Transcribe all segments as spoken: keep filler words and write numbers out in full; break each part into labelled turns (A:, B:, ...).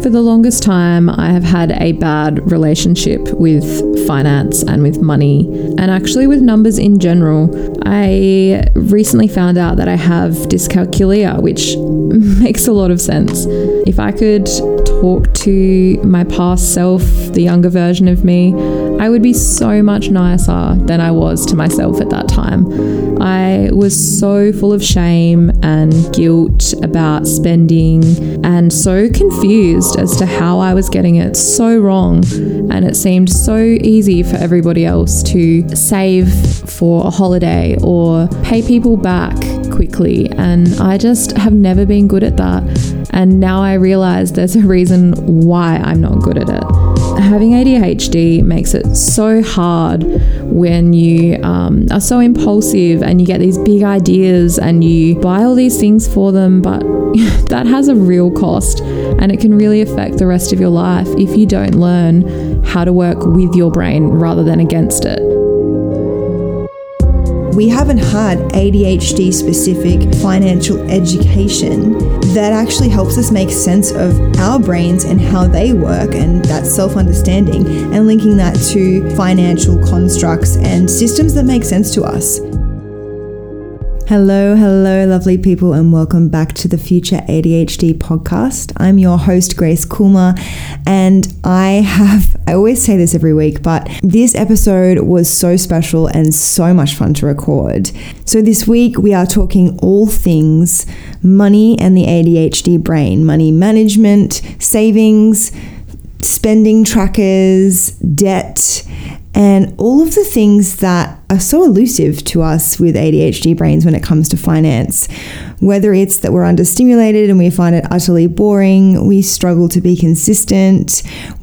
A: For the longest time, I have had a bad relationship with finance and with money, and actually with numbers in general. I recently found out that I have dyscalculia, which makes a lot of sense. If I could talk to my past self, the younger version of me, I would be so much nicer than I was to myself at that time. I was so full of shame and guilt about spending and so confused as to how I was getting it so wrong. And it seemed so easy for everybody else to save for a holiday or pay people back quickly. And I just have never been good at that. And now I realize there's a reason why I'm not good at it. Having A D H D makes it so hard when you um, are so impulsive and you get these big ideas and you buy all these things for them, but that has a real cost and it can really affect the rest of your life if you don't learn how to work with your brain rather than against it.
B: We haven't had A D H D specific financial education that actually helps us make sense of our brains and how they work, and that self-understanding, and linking that to financial constructs and systems that make sense to us. Hello, hello, lovely people, and welcome back to the Future A D H D podcast. I'm your host, Grace Kulma, and I have, I always say this every week, but this episode was so special and so much fun to record. So this week we are talking all things money and the A D H D brain, money management, savings, spending trackers, debt, and all of the things that are so elusive to us with A D H D brains when it comes to finance. Whether it's that we're understimulated and we find it utterly boring, we struggle to be consistent,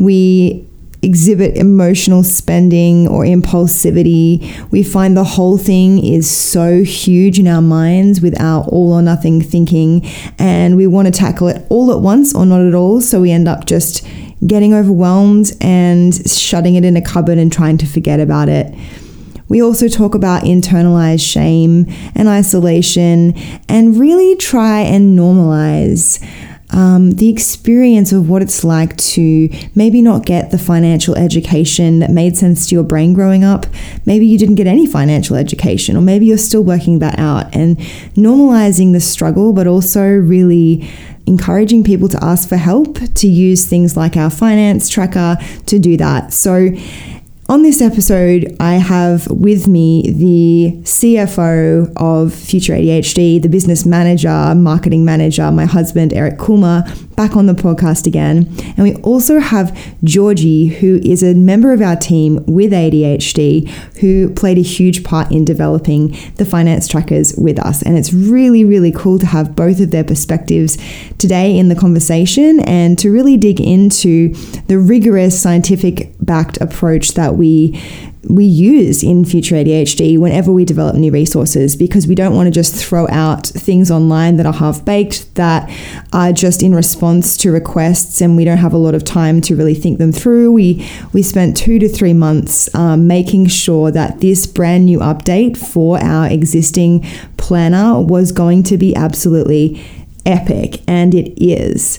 B: we exhibit emotional spending or impulsivity, we find the whole thing is so huge in our minds with our all or nothing thinking, and we want to tackle it all at once or not at all, so we end up just getting overwhelmed and shutting it in a cupboard and trying to forget about it. We also talk about internalized shame and isolation and really try and normalize um, the experience of what it's like to maybe not get the financial education that made sense to your brain growing up. Maybe you didn't get any financial education, or maybe you're still working that out, and normalizing the struggle, but also really encouraging people to ask for help, to use things like our finance tracker to do that. So on this episode, I have with me the C F O of Future A D H D, the business manager, marketing manager, my husband, Eric Kulma, back on the podcast again. And we also have Georgie, who is a member of our team with A D H D, who played a huge part in developing the finance trackers with us. And it's really, really cool to have both of their perspectives today in the conversation and to really dig into the rigorous scientific-backed approach that we we use in Future A D H D whenever we develop new resources, because we don't want to just throw out things online that are half-baked, that are just in response to requests, and we don't have a lot of time to really think them through. We we spent two to three months um, making sure that this brand new update for our existing planner was going to be absolutely epic, and it is.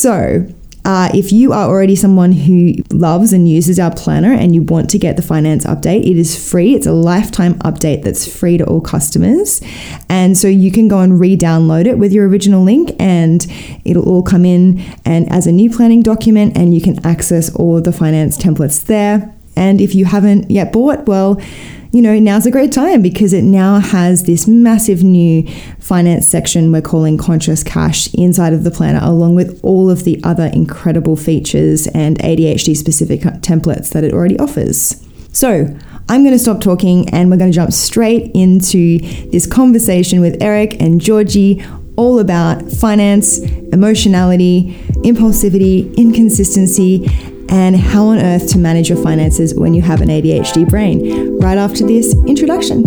B: So Uh, if you are already someone who loves and uses our planner and you want to get the finance update, it is free. It's a lifetime update that's free to all customers. And so you can go and re-download it with your original link, and it'll all come in and as a new planning document, and you can access all the finance templates there. And if you haven't yet bought, well, you know, now's a great time, because it now has this massive new finance section we're calling Conscious Cash inside of the planner, along with all of the other incredible features and A D H D specific templates that it already offers. So I'm going to stop talking and we're going to jump straight into this conversation with Eric and Georgie, all about finance, emotionality, impulsivity, inconsistency, and how on earth to manage your finances when you have an A D H D brain, right after this introduction.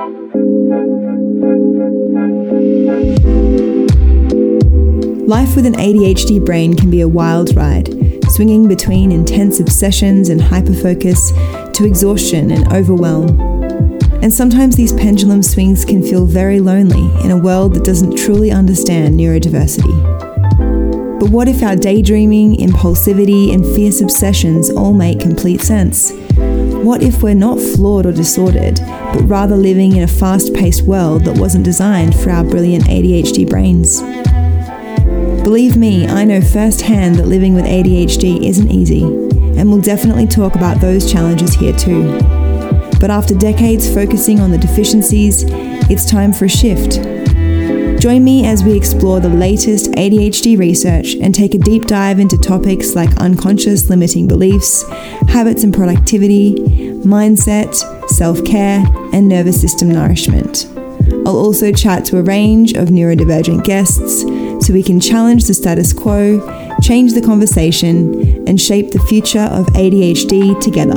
B: Life with an A D H D brain can be a wild ride, swinging between intense obsessions and hyperfocus to exhaustion and overwhelm. And sometimes these pendulum swings can feel very lonely in a world that doesn't truly understand neurodiversity. But what if our daydreaming, impulsivity, and fierce obsessions all make complete sense? What if we're not flawed or disordered, but rather living in a fast-paced world that wasn't designed for our brilliant A D H D brains? Believe me, I know firsthand that living with A D H D isn't easy, and we'll definitely talk about those challenges here too. But after decades focusing on the deficiencies, it's time for a shift. Join me as we explore the latest A D H D research and take a deep dive into topics like unconscious limiting beliefs, habits and productivity, mindset, self-care, and nervous system nourishment. I'll also chat to a range of neurodivergent guests so we can challenge the status quo, change the conversation, and shape the future of A D H D together.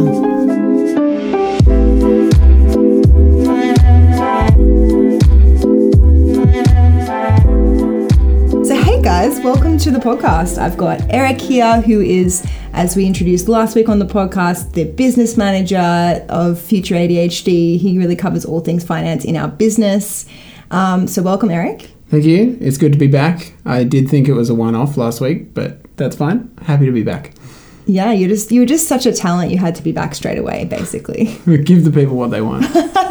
B: So hey guys, welcome to the podcast. I've got Eric here, who is, as we introduced last week on the podcast, the business manager of Future A D H D. He really covers all things finance in our business. Um, so welcome, Eric.
C: Thank you. It's good to be back. I did think it was a one-off last week, but that's fine. Happy to be back.
B: Yeah, you're just you were just such a talent. You had to be back straight away, basically.
C: Give the people what they want.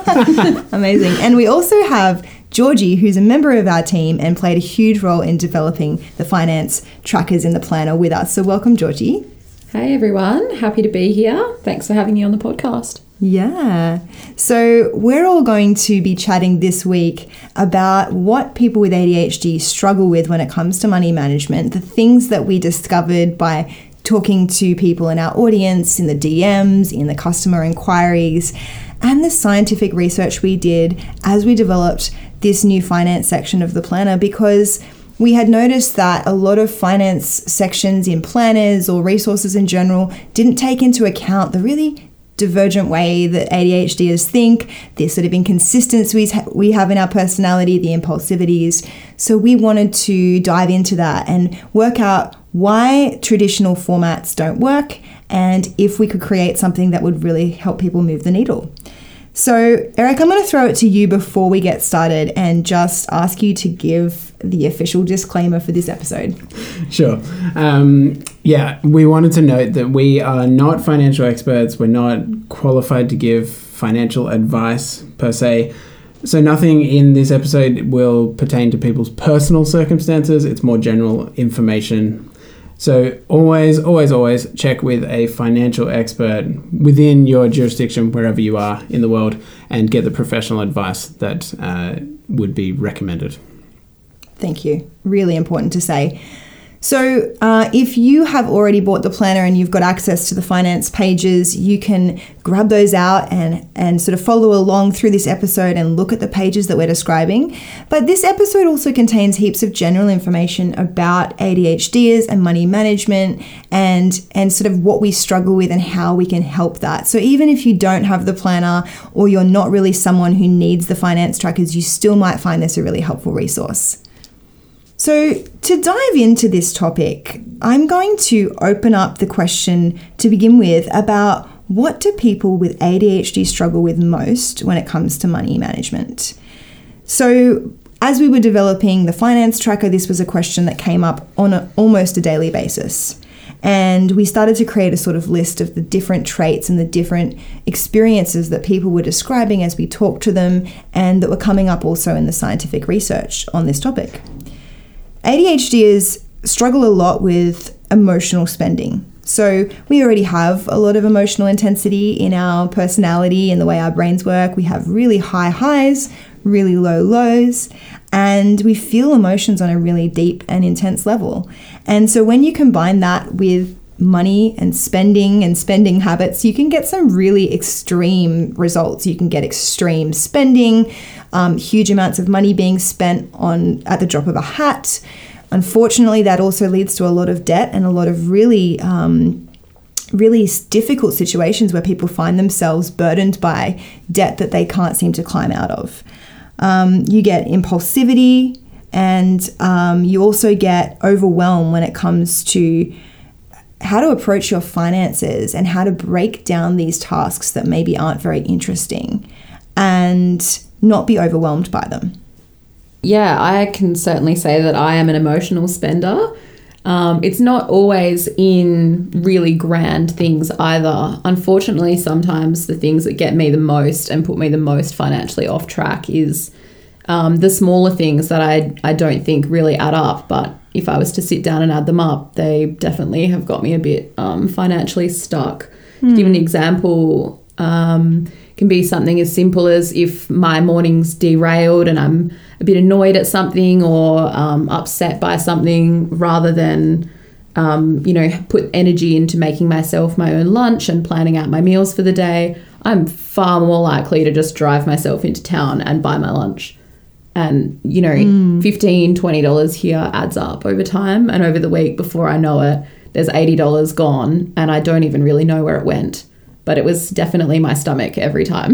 B: Amazing. And we also have Georgie, who's a member of our team and played a huge role in developing the finance trackers in the planner with us. So welcome, Georgie.
A: Hey everyone, happy to be here. Thanks for having me on the podcast.
B: Yeah. So we're all going to be chatting this week about what people with A D H D struggle with when it comes to money management, the things that we discovered by talking to people in our audience, in the D Ms, in the customer inquiries, and the scientific research we did as we developed this new finance section of the planner, because we had noticed that a lot of finance sections in planners or resources in general didn't take into account the really divergent way that A D H Ders think, the sort of inconsistencies we have in our personality, the impulsivities. So we wanted to dive into that and work out why traditional formats don't work and if we could create something that would really help people move the needle. So, Eric, I'm going to throw it to you before we get started and just ask you to give the official disclaimer for this episode.
C: Sure. Um, yeah, we wanted to note that we are not financial experts. We're not qualified to give financial advice per se. So nothing in this episode will pertain to people's personal circumstances. It's more general information. So always, always, always check with a financial expert within your jurisdiction, wherever you are in the world, and get the professional advice that uh, would be recommended.
B: Thank you. Really important to say. So uh, if you have already bought the planner and you've got access to the finance pages, you can grab those out and, and sort of follow along through this episode and look at the pages that we're describing. But this episode also contains heaps of general information about A D H Ders and money management and, and sort of what we struggle with and how we can help that. So even if you don't have the planner or you're not really someone who needs the finance trackers, you still might find this a really helpful resource. So to dive into this topic, I'm going to open up the question to begin with about what do people with A D H D struggle with most when it comes to money management. So as we were developing the finance tracker, this was a question that came up on a, almost a daily basis. And we started to create a sort of list of the different traits and the different experiences that people were describing as we talked to them and that were coming up also in the scientific research on this topic. A D H Ders struggle a lot with emotional spending. So we already have a lot of emotional intensity in our personality and the way our brains work. We have really high highs, really low lows, and we feel emotions on a really deep and intense level. And so when you combine that with money and spending and spending habits, you can get some really extreme results. You can get extreme spending, um, huge amounts of money being spent on at the drop of a hat. Unfortunately, that also leads to a lot of debt and a lot of really, um, really difficult situations where people find themselves burdened by debt that they can't seem to climb out of. Um, you get impulsivity, and um, you also get overwhelmed when it comes to how to approach your finances and how to break down these tasks that maybe aren't very interesting and not be overwhelmed by them.
A: Yeah, I can certainly say that I am an emotional spender. Um, it's not always in really grand things either. Unfortunately, sometimes the things that get me the most and put me the most financially off track is um, the smaller things that I, I don't think really add up. But if I was to sit down and add them up, they definitely have got me a bit um, financially stuck. Mm. To give an example, um, can be something as simple as if my morning's derailed and I'm a bit annoyed at something or um, upset by something, rather than, um, you know, put energy into making myself my own lunch and planning out my meals for the day, I'm far more likely to just drive myself into town and buy my lunch. And, you know, mm. fifteen dollars, twenty dollars here adds up over time. And over the week, before I know it, there's eighty dollars gone and I don't even really know where it went. But it was definitely my stomach every time.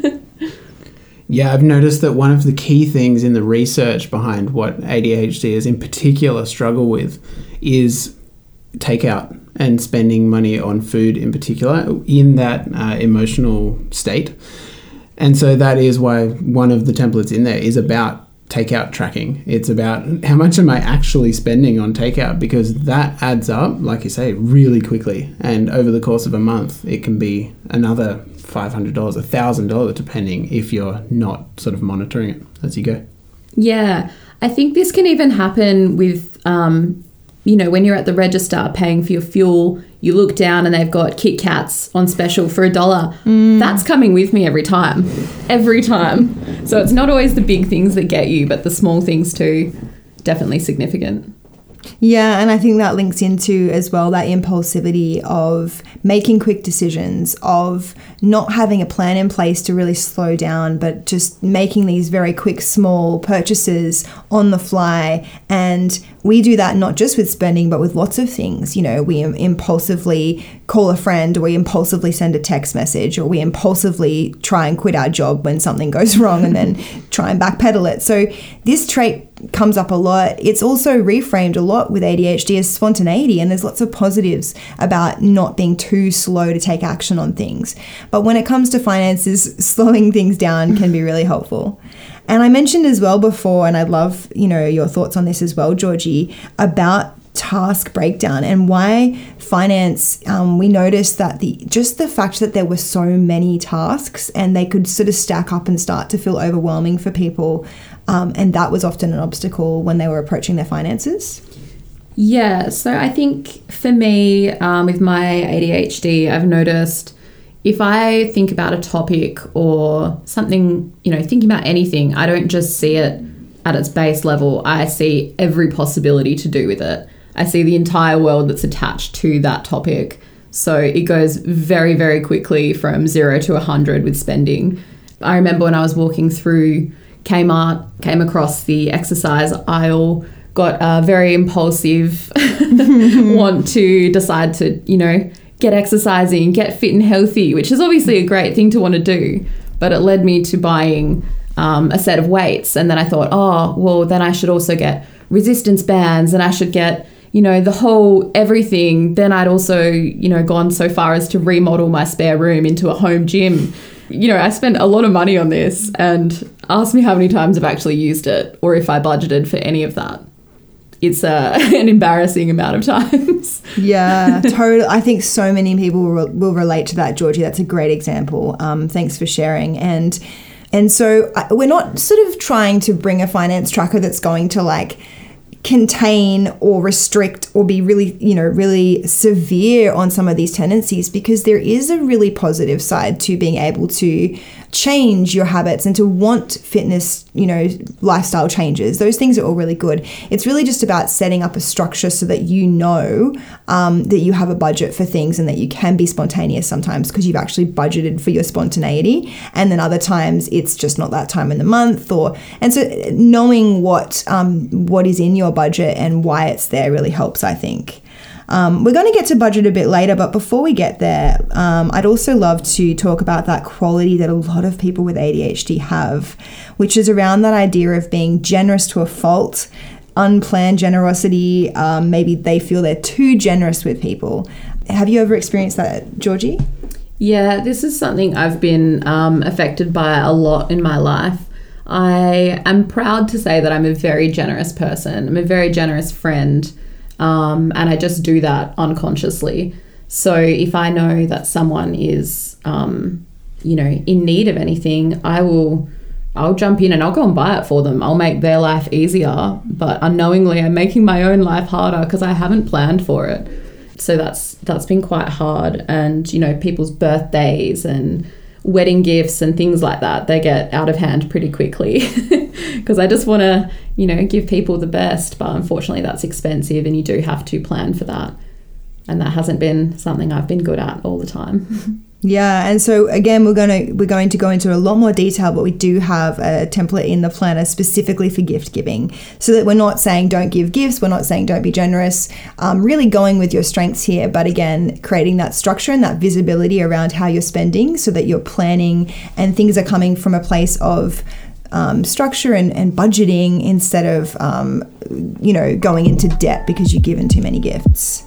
C: Yeah, I've noticed that one of the key things in the research behind what A D H D is in particular struggle with is takeout and spending money on food in particular in that uh, emotional state. And so that is why one of the templates in there is about takeout tracking. It's about how much am I actually spending on takeout, because that adds up, like you say, really quickly. And over the course of a month, it can be another five hundred dollars, one thousand dollars, depending if you're not sort of monitoring it as you go.
A: Yeah, I think this can even happen with, um, you know, when you're at the register paying for your fuel, you look down and they've got Kit Kats on special for a dollar. Mm. That's coming with me every time, every time. So it's not always the big things that get you, but the small things too, definitely significant.
B: Yeah, and I think that links into as well that impulsivity of making quick decisions, of not having a plan in place to really slow down, but just making these very quick, small purchases on the fly. And we do that not just with spending, but with lots of things. You know, we impulsively call a friend, or we impulsively send a text message, or we impulsively try and quit our job when something goes wrong and then try and backpedal it. So this trait comes up a lot. It's also reframed a lot with A D H D as spontaneity, and there's lots of positives about not being too slow to take action on things. But when it comes to finances, slowing things down can be really helpful. And I mentioned as well before, and I'd love, you know, your thoughts on this as well, Georgie, about task breakdown and why finance, um, we noticed that the just the fact that there were so many tasks and they could sort of stack up and start to feel overwhelming for people. Um, and that was often an obstacle when they were approaching their finances.
A: Yeah, so I think for me, um, with my A D H D, I've noticed if I think about a topic or something, you know, thinking about anything, I don't just see it at its base level. I see every possibility to do with it. I see the entire world that's attached to that topic. So it goes very, very quickly from zero to one hundred with spending. I remember when I was walking through Kmart, came across the exercise aisle, got a very impulsive want to decide to, you know, get exercising, get fit and healthy, which is obviously a great thing to want to do. But it led me to buying um, a set of weights. And then I thought, oh, well, then I should also get resistance bands and I should get, you know, the whole everything. Then I'd also, you know, gone so far as to remodel my spare room into a home gym. You know, I spent a lot of money on this, and ask me how many times I've actually used it or if I budgeted for any of that. It's uh, an embarrassing amount of times.
B: Yeah, totally. I think so many people will, will relate to that, Georgie. That's a great example. Um, thanks for sharing. And and so I, we're not sort of trying to bring a finance tracker that's going to like contain or restrict or be really, you know, really severe on some of these tendencies, because there is a really positive side to being able to change your habits and to want fitness, you know, lifestyle changes. Those things are all really good. It's really just about setting up a structure so that you know um, that you have a budget for things and that you can be spontaneous sometimes because you've actually budgeted for your spontaneity. And then other times it's just not that time in the month, or and so knowing what um, what is in your budget and why it's there really helps, I think. Um, we're going to get to budget a bit later, but before we get there, um, I'd also love to talk about that quality that a lot of people with A D H D have, which is around that idea of being generous to a fault, unplanned generosity. Um, maybe they feel they're too generous with people. Have you ever experienced that, Georgie?
A: Yeah, this is something I've been um, affected by a lot in my life. I am proud to say that I'm a very generous person. I'm a very generous friend. Um, and I just do that unconsciously. So if I know that someone is, um, you know, in need of anything, I will, I'll jump in and I'll go and buy it for them. I'll make their life easier, but unknowingly I'm making my own life harder because I haven't planned for it. So that's that's been quite hard. And, you know, people's birthdays and wedding gifts and things like that, they get out of hand pretty quickly because I just want to, you know, give people the best. But unfortunately, that's expensive and you do have to plan for that. And that hasn't been something I've been good at all the time.
B: Yeah, and so again, we're going to we're going to go into a lot more detail, but we do have a template in the planner specifically for gift giving, so that we're not saying don't give gifts, we're not saying don't be generous, um, really going with your strengths here, but again, creating that structure and that visibility around how you're spending so that you're planning and things are coming from a place of um, structure and, and budgeting instead of, um, you know, going into debt because you've given too many gifts.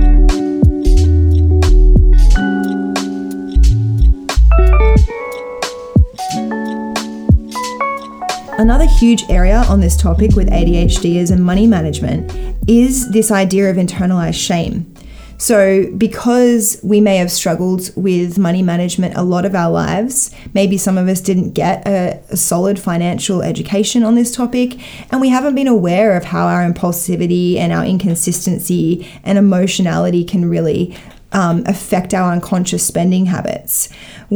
B: Another huge area on this topic with A D H Ders and money management is this idea of internalized shame. So because we may have struggled with money management a lot of our lives, maybe some of us didn't get a, a solid financial education on this topic, and we haven't been aware of how our impulsivity and our inconsistency and emotionality can really um, affect our unconscious spending habits.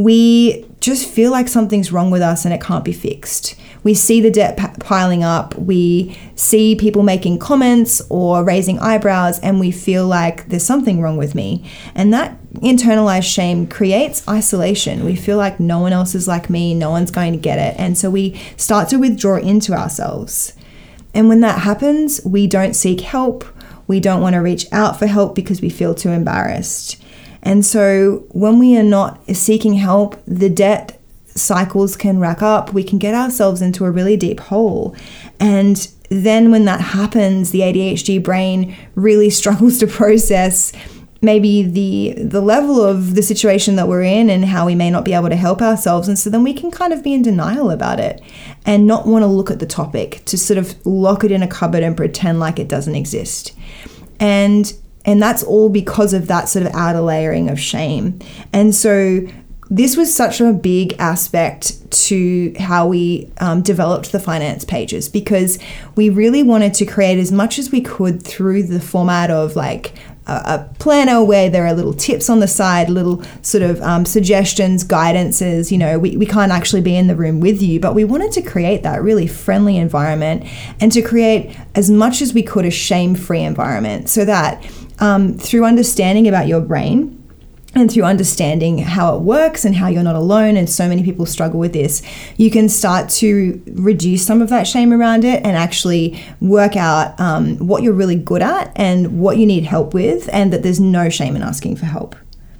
B: We just feel like something's wrong with us and it can't be fixed. We see the debt p- piling up, we see people making comments or raising eyebrows, and we feel like there's something wrong with me. And that internalized shame creates isolation. We feel like no one else is like me, no one's going to get it. And so we start to withdraw into ourselves. And when that happens, we don't seek help. We don't want to reach out for help because we feel too embarrassed. And so when we are not seeking help, the debt cycles can rack up. We can get ourselves into a really deep hole. And then when that happens, the A D H D brain really struggles to process maybe the the level of the situation that we're in and how we may not be able to help ourselves. And so then we can kind of be in denial about it and not want to look at the topic, to sort of lock it in a cupboard and pretend like it doesn't exist. And and that's all because of that sort of outer layering of shame. And so this was such a big aspect to how we um, developed the finance pages, because we really wanted to create as much as we could through the format of like a, a planner where there are little tips on the side, little sort of um, suggestions, guidances. You know, we, we can't actually be in the room with you, but we wanted to create that really friendly environment and to create as much as we could a shame-free environment, so that um, through understanding about your brain and through understanding how it works and how you're not alone, and so many people struggle with this, you can start to reduce some of that shame around it and actually work out um, what you're really good at and what you need help with, and that there's no shame in asking for help.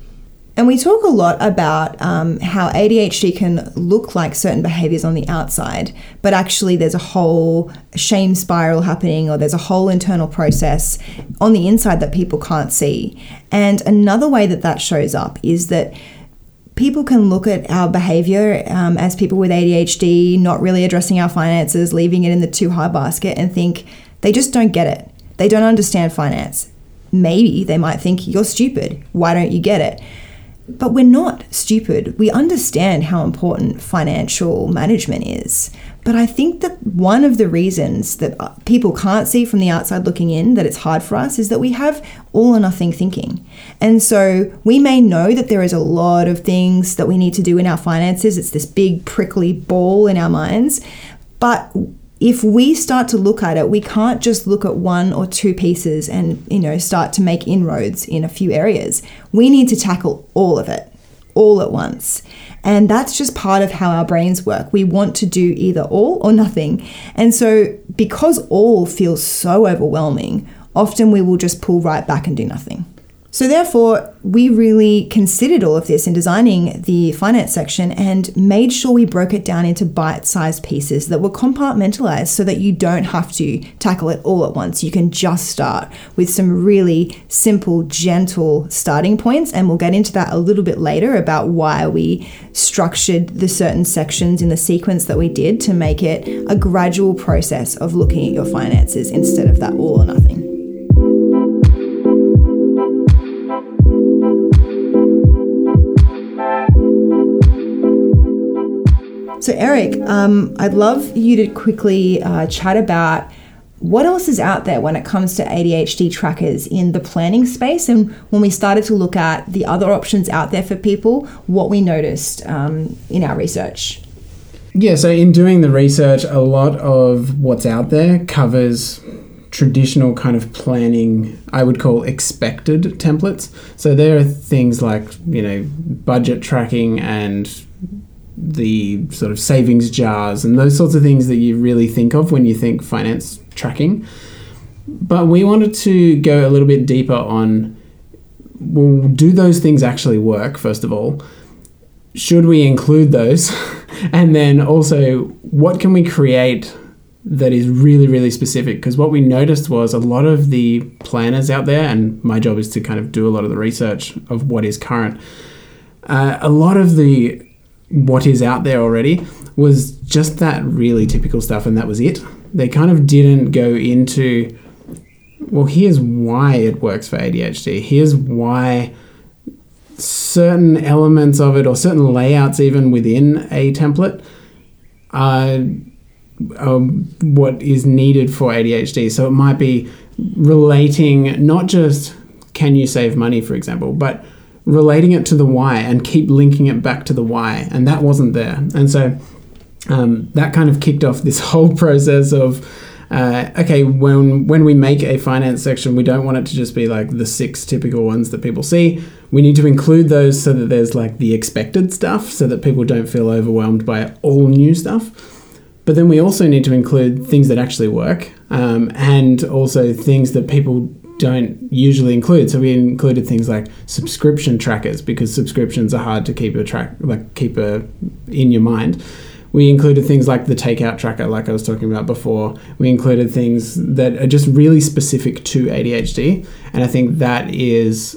B: And we talk a lot about um, how A D H D can look like certain behaviors on the outside, but actually there's a whole shame spiral happening, or there's a whole internal process on the inside that people can't see. And another way that that shows up is that people can look at our behavior um, as people with A D H D, not really addressing our finances, leaving it in the too high basket, and think they just don't get it. They don't understand finance. Maybe they might think you're stupid. Why don't you get it? But we're not stupid. We understand how important financial management is. But I think that one of the reasons that people can't see from the outside looking in that it's hard for us is that we have all or nothing thinking. And so we may know that there is a lot of things that we need to do in our finances. It's this big prickly ball in our minds. But if we start to look at it, we can't just look at one or two pieces and, you know, start to make inroads in a few areas. We need to tackle all of it, all at once. And that's just part of how our brains work. We want to do either all or nothing. And so because all feels so overwhelming, often we will just pull right back and do nothing. So therefore, we really considered all of this in designing the finance section and made sure we broke it down into bite-sized pieces that were compartmentalized so that you don't have to tackle it all at once. You can just start with some really simple, gentle starting points, and we'll get into that a little bit later about why we structured the certain sections in the sequence that we did to make it a gradual process of looking at your finances instead of that all or nothing. So Eric, um, I'd love you to quickly uh, chat about what else is out there when it comes to A D H D trackers in the planning space, and when we started to look at the other options out there for people, what we noticed um, in our research.
C: Yeah, so in doing the research, a lot of what's out there covers traditional kind of planning, I would call expected templates. So there are things like, you know, budget tracking and the sort of savings jars and those sorts of things that you really think of when you think finance tracking. But we wanted to go a little bit deeper on, well, do those things actually work, first of all? Should we include those? And then also, what can we create that is really, really specific? Because what we noticed was a lot of the planners out there, and my job is to kind of do a lot of the research of what is current, uh, a lot of the what is out there already was just that really typical stuff, and that was it. They kind of didn't go into, well, here's why it works for A D H D. Here's why certain elements of it, or certain layouts even within a template, are um, what is needed for A D H D. So it might be relating not just can you save money, for example, but relating it to the why and keep linking it back to the why. And that wasn't there. And so um, that kind of kicked off this whole process of, uh, okay, when when we make a finance section, we don't want it to just be like the six typical ones that people see. We need to include those so that there's like the expected stuff, so that people don't feel overwhelmed by all new stuff. But then we also need to include things that actually work, um, and also things that people don't usually include. So we included things like subscription trackers, because subscriptions are hard to keep a track, like keep a in your mind. We included things like the takeout tracker, like I was talking about before. We included things that are just really specific to A D H D. And I think that is,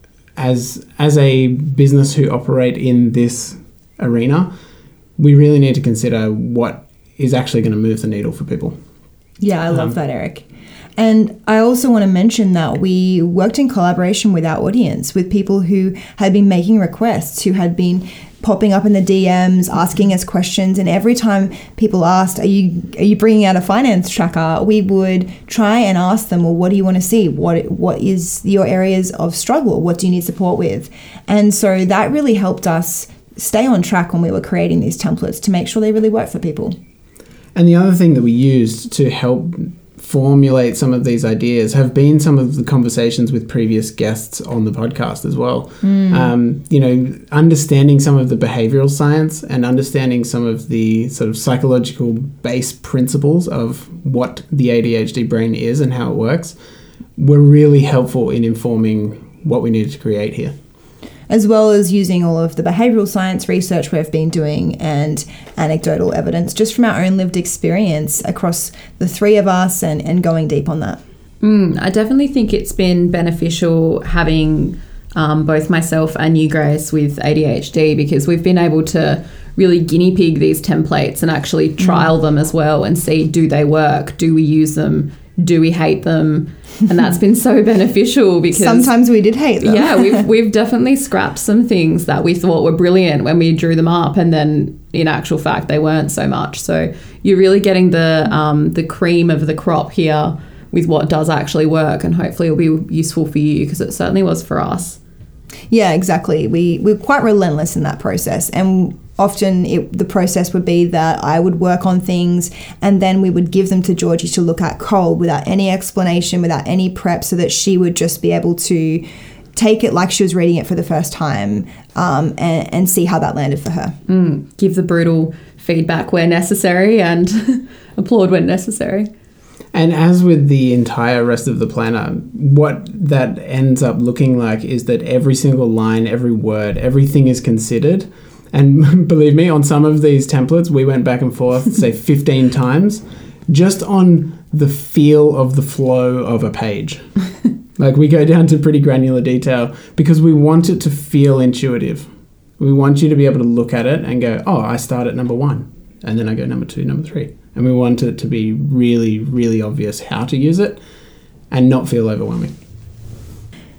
C: as as a business who operate in this arena, we really need to consider what is actually going to move the needle for people.
B: Yeah, I love
C: um,
B: that, Eric. And I also want to mention that we worked in collaboration with our audience, with people who had been making requests, who had been popping up in the D Ms, asking us questions. And every time people asked, are you are you bringing out a finance tracker? We would try and ask them, well, what do you want to see? What What is your areas of struggle? What do you need support with? And so that really helped us stay on track when we were creating these templates to make sure they really work for people.
C: And the other thing that we used to help formulate some of these ideas have been some of the conversations with previous guests on the podcast as well. Mm. Um, you know, understanding some of the behavioral science and understanding some of the sort of psychological base principles of what the A D H D brain is and how it works were really helpful in informing what we needed to create here.
B: As well as using all of the behavioural science research we've been doing and anecdotal evidence just from our own lived experience across the three of us, and, and going deep on that.
A: Mm, I definitely think it's been beneficial having um, both myself and you, Grace, with A D H D, because we've been able to really guinea pig these templates and actually trial mm. them as well and see, do they work? Do we use them? Do we hate them? And that's been so beneficial, because
B: sometimes we did hate them.
A: Yeah, we've we've definitely scrapped some things that we thought were brilliant when we drew them up, and then in actual fact they weren't so much. So you're really getting the um, the cream of the crop here with what does actually work, and hopefully it'll be useful for you, because it certainly was for us.
B: Yeah, exactly. We we're quite relentless in that process, and often it, the process would be that I would work on things and then we would give them to Georgie to look at cold without any explanation, without any prep, so that she would just be able to take it like she was reading it for the first time, um, and, and see how that landed for her.
A: Mm, give the brutal feedback where necessary and applaud when necessary.
C: And as with the entire rest of the planner, what that ends up looking like is that every single line, every word, everything is considered. And believe me, on some of these templates, we went back and forth, say fifteen times, just on the feel of the flow of a page. Like, we go down to pretty granular detail because we want it to feel intuitive. We want you to be able to look at it and go, oh, I start at number one, and then I go number two, number three. And we want it to be really, really obvious how to use it and not feel overwhelming.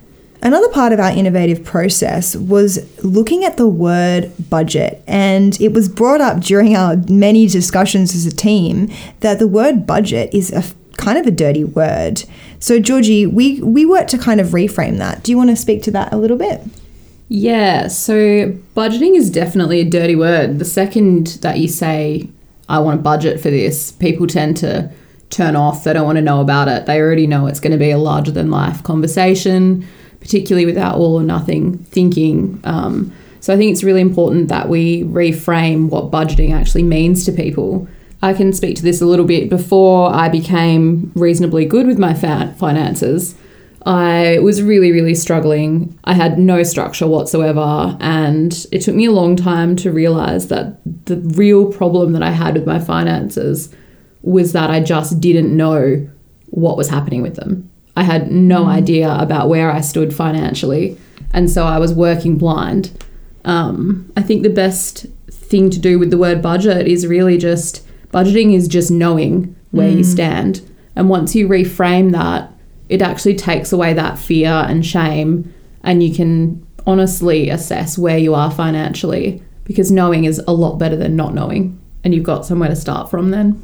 B: Another part of our innovative process was looking at the word budget, and it was brought up during our many discussions as a team that the word budget is a kind of a dirty word. So Georgie, we, we worked to kind of reframe that. Do you want to speak to that a little bit?
A: Yeah, so budgeting is definitely a dirty word. The second that you say, I want a budget for this, people tend to turn off. They don't want to know about it. They already know it's going to be a larger than life conversation, particularly without all or nothing thinking. Um, so I think it's really important that we reframe what budgeting actually means to people. I can speak to this a little bit. Before I became reasonably good with my fa- finances, I was really, really struggling. I had no structure whatsoever, and it took me a long time to realize that the real problem that I had with my finances was that I just didn't know what was happening with them. I had no mm. idea about where I stood financially, and so I was working blind. Um, I think the best thing to do with the word budget is really just, budgeting is just knowing where mm. you stand. And once you reframe that, it actually takes away that fear and shame, and you can honestly assess where you are financially, because knowing is a lot better than not knowing, and you've got somewhere to start from then.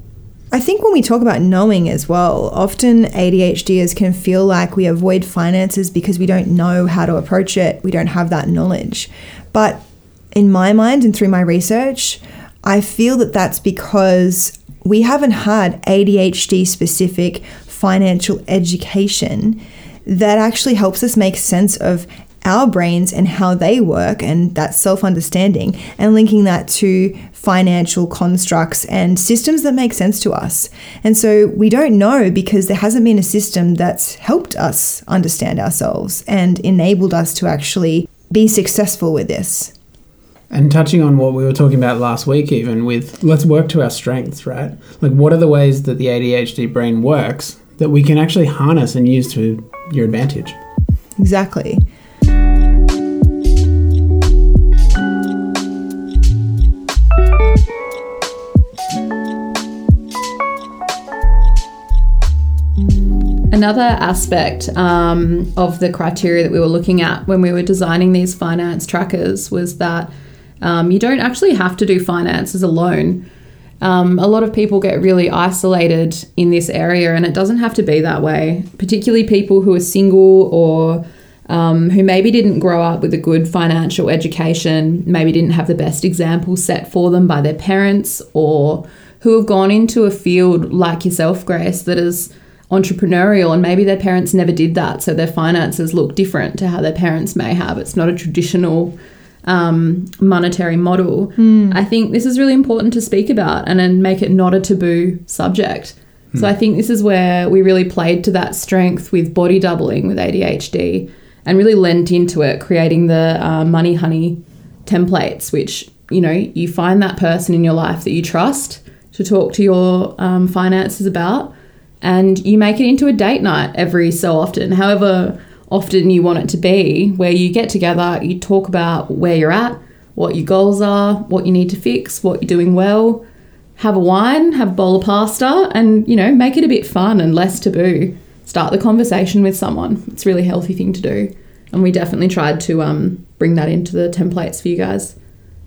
B: I think when we talk about knowing as well, often ADHDers can feel like we avoid finances because we don't know how to approach it. We don't have that knowledge. But in my mind and through my research, I feel that that's because we haven't had A D H D specific financial education that actually helps us make sense of our brains and how they work, and that self-understanding, and linking that to financial constructs and systems that make sense to us. And so we don't know because there hasn't been a system that's helped us understand ourselves and enabled us to actually be successful with this.
C: And touching on what we were talking about last week, even with, let's work to our strengths, right? Like, what are the ways that the A D H D brain works that we can actually harness and use to your advantage?
B: Exactly.
A: Another aspect um, of the criteria that we were looking at when we were designing these finance trackers was that um, you don't actually have to do finances alone. Um, a lot of people get really isolated in this area, and it doesn't have to be that way, particularly people who are single or um, who maybe didn't grow up with a good financial education, maybe didn't have the best example set for them by their parents, or who have gone into a field like yourself, Grace, that is entrepreneurial, and maybe their parents never did that, so their finances look different to how their parents may have. It's not a traditional um, monetary model. Mm. I think this is really important to speak about and then make it not a taboo subject. Mm. So I think this is where we really played to that strength with body doubling with A D H D and really lent into it, creating the uh, Money Honey templates, which, you know, you find that person in your life that you trust to talk to your um, finances about, and you make it into a date night every so often, however often you want it to be, where you get together, you talk about where you're at, what your goals are, what you need to fix, what you're doing well, have a wine, have a bowl of pasta, and, you know, make it a bit fun and less taboo. Start the conversation with someone. It's a really healthy thing to do. And we definitely tried to um, bring that into the templates for you guys.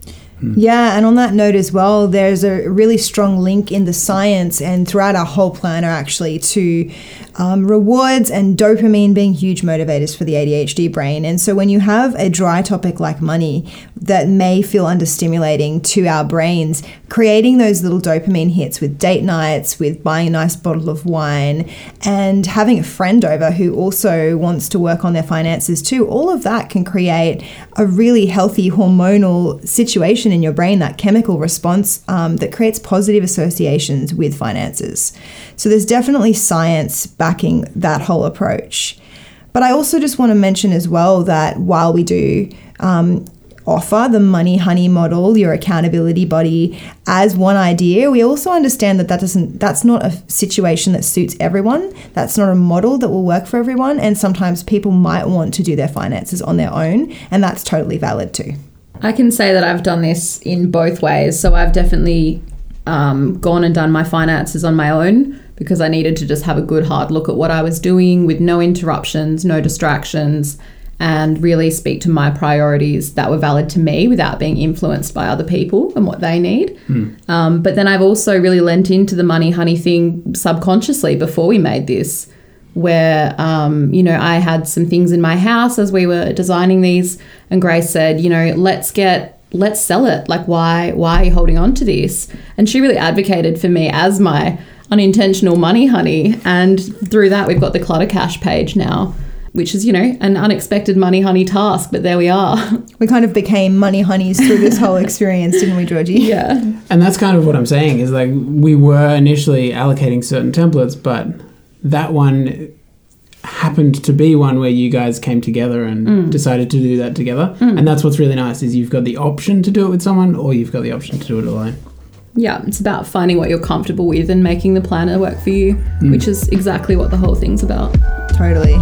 B: Yeah, and on that note as well, there's a really strong link in the science and throughout our whole planner actually to um, rewards and dopamine being huge motivators for the A D H D brain. And so when you have a dry topic like money that may feel understimulating to our brains, creating those little dopamine hits with date nights, with buying a nice bottle of wine, and having a friend over who also wants to work on their finances too, all of that can create a really healthy hormonal situation in your brain, that chemical response um, that creates positive associations with finances. So there's definitely science backing that whole approach. But I also just want to mention as well that while we do um, offer the Money Honey model, your accountability body, as one idea, we also understand that that doesn't, that's not a situation that suits everyone. That's not a model that will work for everyone. And sometimes people might want to do their finances on their own, and that's totally valid too.
A: I can say that I've done this in both ways. So I've definitely um, gone and done my finances on my own because I needed to just have a good hard look at what I was doing with no interruptions, no distractions, and really speak to my priorities that were valid to me without being influenced by other people and what they need.
C: Mm.
A: Um, but then I've also really lent into the money honey thing subconsciously before we made this, where, um, you know, I had some things in my house as we were designing these, and Grace said, you know, let's get, let's sell it. Like, why, why are you holding on to this? And she really advocated for me as my unintentional money honey. And through that, we've got the Clutter Cash page now, which is, you know, an unexpected money honey task, but there we are.
B: We kind of became money honeys through this whole experience, didn't we, Georgie?
A: Yeah.
C: And that's kind of what I'm saying is like we were initially allocating certain templates, but that one happened to be one where you guys came together and mm. decided to do that together. Mm. And that's what's really nice is you've got the option to do it with someone or you've got the option to do it alone.
A: Yeah, it's about finding what you're comfortable with and making the planner work for you, mm. which is exactly what the whole thing's about.
B: Totally.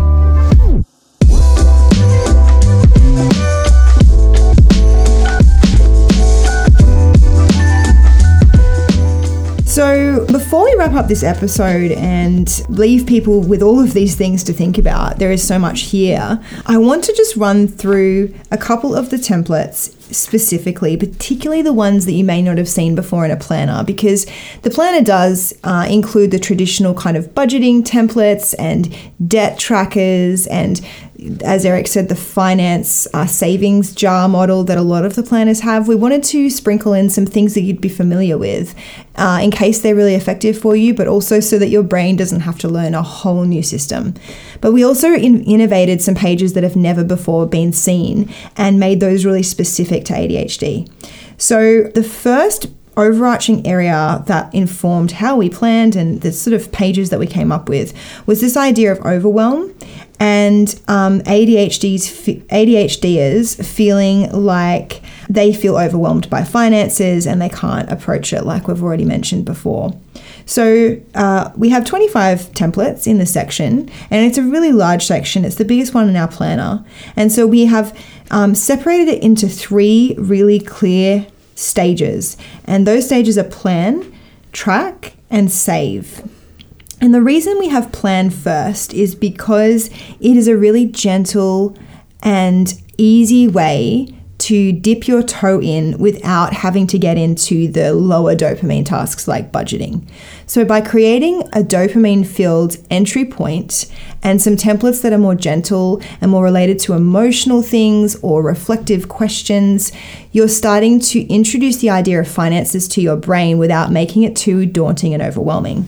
B: So before we wrap up this episode and leave people with all of these things to think about, there is so much here, I want to just run through a couple of the templates specifically, particularly the ones that you may not have seen before in a planner, because the planner does uh, include the traditional kind of budgeting templates and debt trackers and, as Eric said, the finance uh, savings jar model that a lot of the planners have. We wanted to sprinkle in some things that you'd be familiar with uh, in case they're really effective for you, but also so that your brain doesn't have to learn a whole new system. But we also in- innovated some pages that have never before been seen and made those really specific to A D H D. So the first overarching area that informed how we planned and the sort of pages that we came up with was this idea of overwhelm and um, ADHD's ADHDers feeling like they feel overwhelmed by finances and they can't approach it, like we've already mentioned before. So uh, we have twenty-five templates in this section, and it's a really large section. It's the biggest one in our planner. And so we have um, separated it into three really clear stages. And those stages are plan, track, and save. And the reason we have plan first is because it is a really gentle and easy way to dip your toe in without having to get into the lower dopamine tasks like budgeting. So by creating a dopamine-filled entry point and some templates that are more gentle and more related to emotional things or reflective questions, you're starting to introduce the idea of finances to your brain without making it too daunting and overwhelming.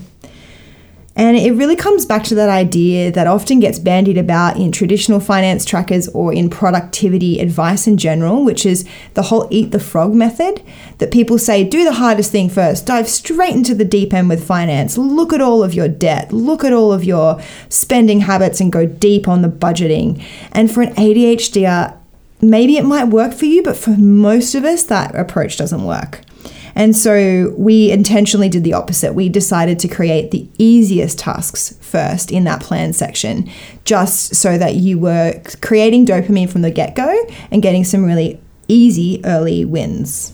B: And it really comes back to that idea that often gets bandied about in traditional finance trackers or in productivity advice in general, which is the whole eat the frog method, that people say, do the hardest thing first, dive straight into the deep end with finance, look at all of your debt, look at all of your spending habits and go deep on the budgeting. And for an A D H D er, maybe it might work for you, but for most of us, that approach doesn't work. And so we intentionally did the opposite. We decided to create the easiest tasks first in that plan section, just so that you were creating dopamine from the get-go and getting some really easy early wins.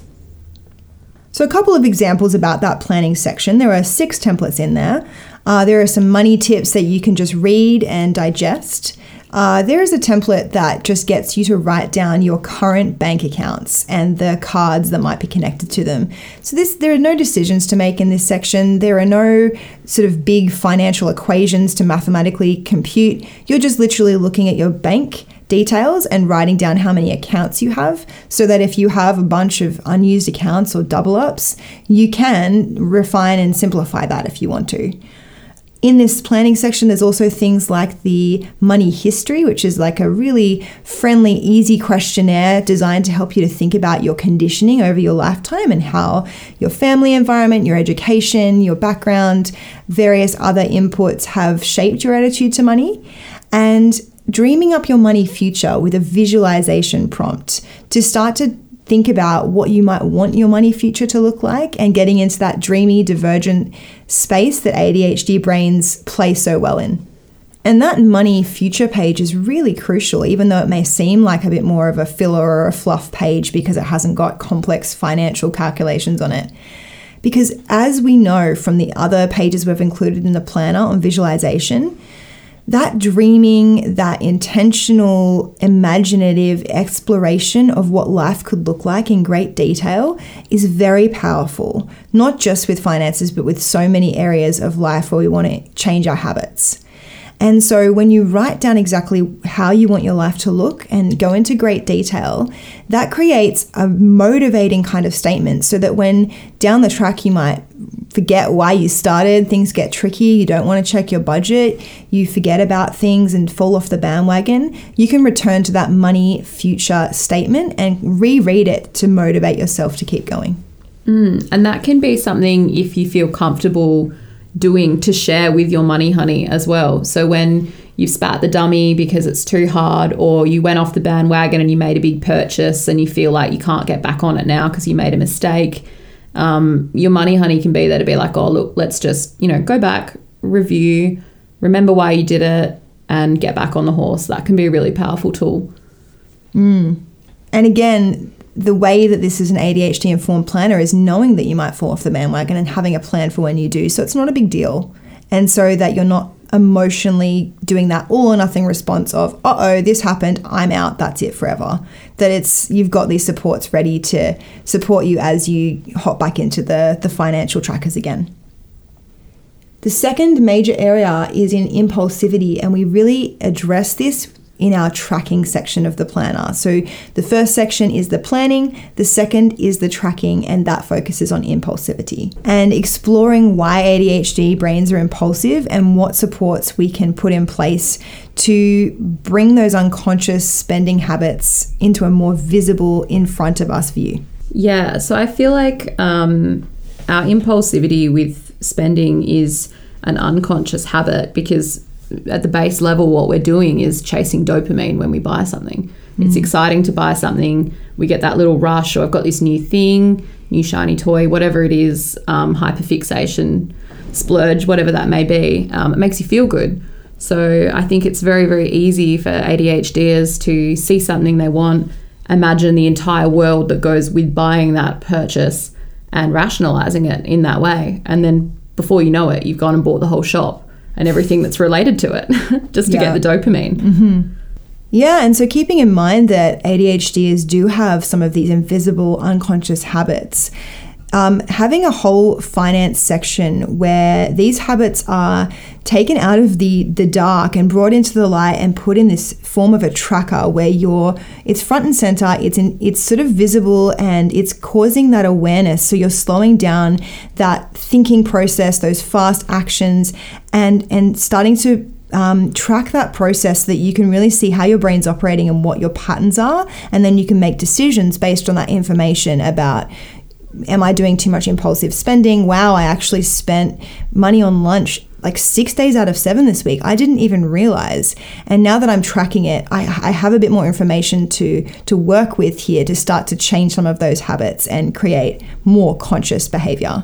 B: So a couple of examples about that planning section. There are six templates in there. Uh, there are some money tips that you can just read and digest. Uh, there is a template that just gets you to write down your current bank accounts and the cards that might be connected to them. So this, there are no decisions to make in this section. There are no sort of big financial equations to mathematically compute. You're just literally looking at your bank details and writing down how many accounts you have, so that if you have a bunch of unused accounts or double ups, you can refine and simplify that if you want to. In this planning section, there's also things like the money history, which is like a really friendly, easy questionnaire designed to help you to think about your conditioning over your lifetime and how your family environment, your education, your background, various other inputs have shaped your attitude to money. And dreaming up your money future with a visualization prompt to start to think about what you might want your money future to look like and getting into that dreamy, divergent space that A D H D brains play so well in. And that money future page is really crucial, even though it may seem like a bit more of a filler or a fluff page because it hasn't got complex financial calculations on it. Because as we know from the other pages we've included in the planner on visualization, that dreaming, that intentional, imaginative exploration of what life could look like in great detail is very powerful, not just with finances, but with so many areas of life where we want to change our habits. And so when you write down exactly how you want your life to look and go into great detail, that creates a motivating kind of statement so that when down the track you might forget why you started, things get tricky, you don't want to check your budget, you forget about things and fall off the bandwagon, you can return to that money future statement and reread it to motivate yourself to keep going.
A: Mm, and that can be something, if you feel comfortable doing, to share with your money honey as well. So when you've spat the dummy because it's too hard, or you went off the bandwagon and you made a big purchase and you feel like you can't get back on it now because you made a mistake, um, your money honey can be there to be like, oh, look, let's just, you know, go back, review, remember why you did it, and get back on the horse. That can be a really powerful tool.
B: Mm. And again, the way that this is an A D H D informed planner is knowing that you might fall off the bandwagon and having a plan for when you do. So it's not a big deal. And so that you're not emotionally doing that all or nothing response of, uh-oh, this happened, I'm out, that's it forever. That it's, you've got these supports ready to support you as you hop back into the, the financial trackers again. The second major area is in impulsivity, and we really address this in our tracking section of the planner. So the first section is the planning, the second is the tracking, and that focuses on impulsivity and exploring why A D H D brains are impulsive and what supports we can put in place to bring those unconscious spending habits into a more visible, in front of us view.
A: Yeah, so I feel like um, our impulsivity with spending is an unconscious habit, because at the base level, what we're doing is chasing dopamine when we buy something. Mm. It's exciting to buy something. We get that little rush, or I've got this new thing, new shiny toy, whatever it is, um, hyperfixation, splurge, whatever that may be. Um, it makes you feel good. So I think it's very, very easy for ADHDers to see something they want, imagine the entire world that goes with buying that purchase and rationalizing it in that way. And then before you know it, you've gone and bought the whole shop and everything that's related to it just to
B: yeah.
A: get the dopamine.
B: Mm-hmm. Yeah, and so keeping in mind that ADHDers do have some of these invisible unconscious habits, um, having a whole finance section where these habits are taken out of the, the dark and brought into the light and put in this form of a tracker where you're, it's front and center, it's in, it's sort of visible, and it's causing that awareness. So you're slowing down that thinking process, those fast actions, and, and starting to Um, track that process so that you can really see how your brain's operating and what your patterns are, and then you can make decisions based on that information about, am I doing too much impulsive spending? Wow, I actually spent money on lunch like six days out of seven this week. I didn't even realize. And now that I'm tracking it, I, I have a bit more information to, to work with here to start to change some of those habits and create more conscious behavior.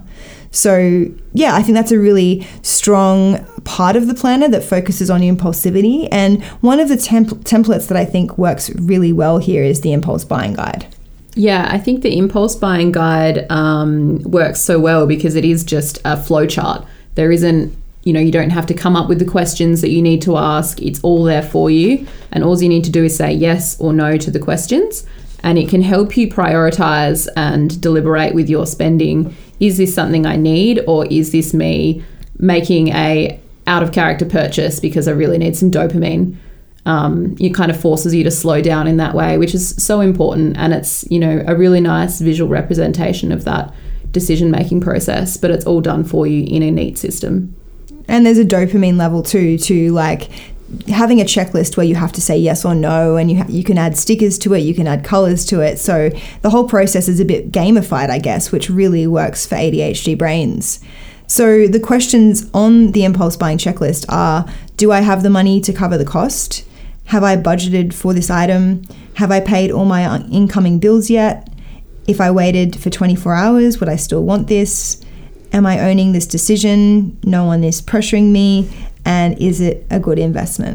B: So yeah, I think that's a really strong part of the planner that focuses on impulsivity. And one of the temp- templates that I think works really well here is the impulse buying guide.
A: Yeah, I think the impulse buying guide um, works so well because it is just a flow chart. There isn't, you know, you don't have to come up with the questions that you need to ask. It's all there for you. And all you need to do is say yes or no to the questions. And it can help you prioritize and deliberate with your spending. Is this something I need, or is this me making a out of character purchase because I really need some dopamine? Um, it kind of forces you to slow down in that way, which is so important. And it's, you know, a really nice visual representation of that decision-making process, but it's all done for you in a neat system.
B: And there's a dopamine level too, to like having a checklist where you have to say yes or no, and you ha- you can add stickers to it, you can add colors to it. So the whole process is a bit gamified, I guess, which really works for A D H D brains. So the questions on the impulse buying checklist are, do I have the money to cover the cost? Have I budgeted for this item? Have I paid all my incoming bills yet? If I waited for twenty-four hours, would I still want this? Am I owning this decision? No one is pressuring me. And is it a good investment?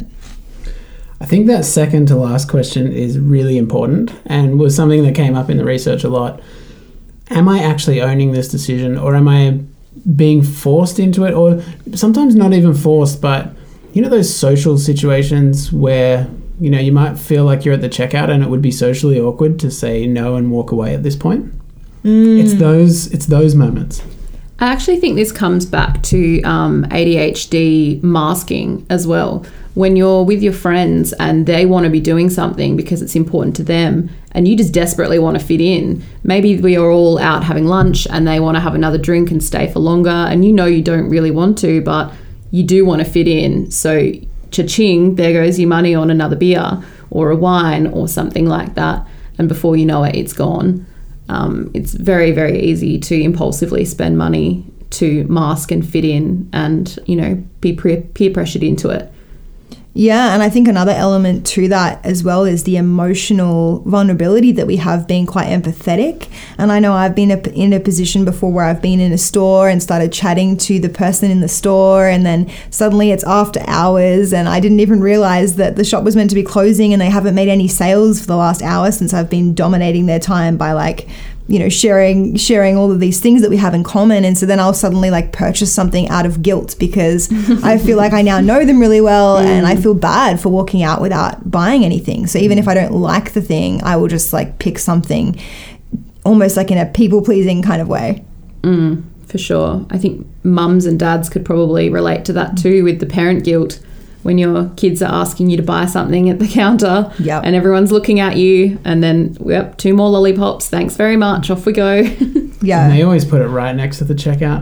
C: I think that second to last question is really important and was something that came up in the research a lot. am I actually owning this decision, or am I being forced into it? Or sometimes not even forced, but you know those social situations where, you know, you might feel like you're at the checkout and it would be socially awkward to say no and walk away at this point. Mm. It's those it's those moments.
A: I actually think this comes back to um, A D H D masking as well. When you're with your friends and they want to be doing something because it's important to them and you just desperately want to fit in. Maybe we are all out having lunch and they want to have another drink and stay for longer, and you know you don't really want to, but you do want to fit in. So cha-ching, there goes your money on another beer or a wine or something like that. And before you know it, it's gone. Um, it's very, very easy to impulsively spend money to mask and fit in and, you know, be peer, peer pressured into it.
B: Yeah, and I think another element to that as well is the emotional vulnerability that we have, being quite empathetic. And I know I've been in a position before where I've been in a store and started chatting to the person in the store, and then suddenly it's after hours and I didn't even realize that the shop was meant to be closing and they haven't made any sales for the last hour since I've been dominating their time by like, you know, sharing sharing all of these things that we have in common. And so then I'll suddenly like purchase something out of guilt because I feel like I now know them really well, mm. and I feel bad for walking out without buying anything. So even if I don't like the thing, I will just like pick something almost like in a people-pleasing kind of way.
A: Mm, for sure. I think mums and dads could probably relate to that too, with the parent guilt. When your kids are asking you to buy something at the counter,
B: yep. and
A: everyone's looking at you, and then, yep, two more lollipops, thanks very much, off we go.
B: Yeah.
C: And they always put it right next to the checkout.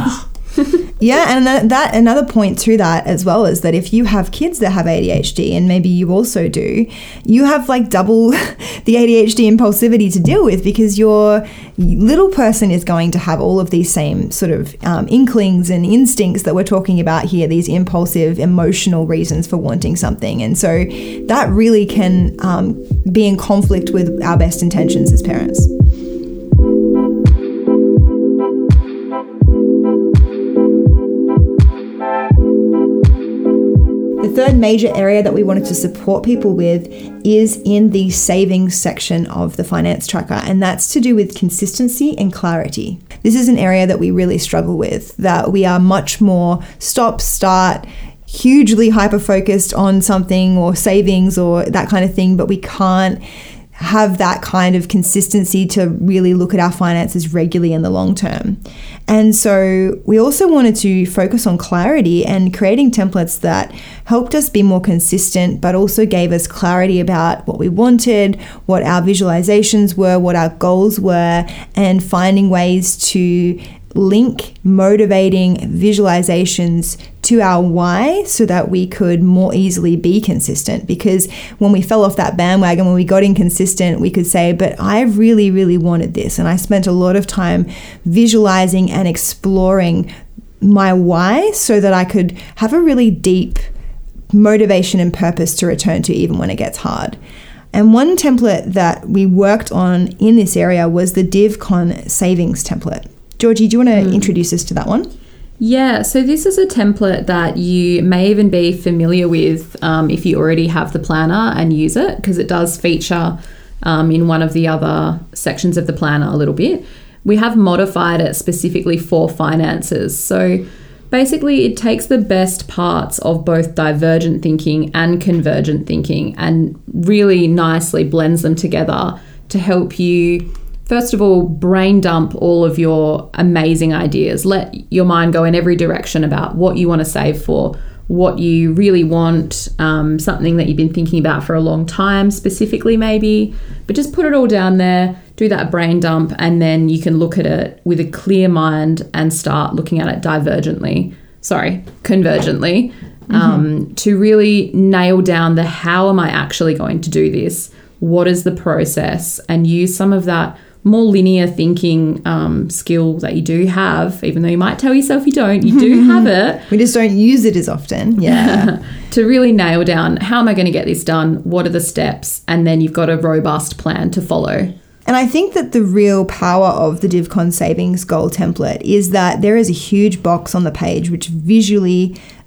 B: Yeah, and that, that another point to that as well is that if you have kids that have A D H D, and maybe you also do, you have like double the A D H D impulsivity to deal with, because your little person is going to have all of these same sort of um, inklings and instincts that we're talking about here, these impulsive emotional reasons for wanting something. And so that really can um, be in conflict with our best intentions as parents. The third major area that we wanted to support people with is in the savings section of the finance tracker, and that's to do with consistency and clarity. This is an area that we really struggle with, that we are much more stop, start, hugely hyper-focused on something or savings or that kind of thing, but we can't have that kind of consistency to really look at our finances regularly in the long term. And so we also wanted to focus on clarity and creating templates that helped us be more consistent, but also gave us clarity about what we wanted, what our visualizations were, what our goals were, and finding ways to link motivating visualizations to our why so that we could more easily be consistent. Because when we fell off that bandwagon, when we got inconsistent, we could say, but I really, really wanted this. And I spent a lot of time visualizing and exploring my why so that I could have a really deep motivation and purpose to return to even when it gets hard. And one template that we worked on in this area was the DivCon savings template. Georgie, do you want to mm. introduce us to that one?
A: Yeah, so this is a template that you may even be familiar with um, if you already have the planner and use it, because it does feature um, in one of the other sections of the planner a little bit. We have modified it specifically for finances. So basically it takes the best parts of both divergent thinking and convergent thinking and really nicely blends them together to help you, first of all, brain dump all of your amazing ideas. Let your mind go in every direction about what you want to save for, what you really want, um, something that you've been thinking about for a long time specifically maybe, but just put it all down there, do that brain dump, and then you can look at it with a clear mind and start looking at it divergently, sorry, convergently, mm-hmm. um, to really nail down the how am I actually going to do this? What is the process? And use some of that more linear thinking um, skill that you do have, even though you might tell yourself you don't, you do have it.
B: We just don't use it as often. Yeah.
A: To really nail down, how am I going to get this done? What are the steps? And then you've got a robust plan to follow.
B: And I think that the real power of the DivCon savings goal template is that there is a huge box on the page which visually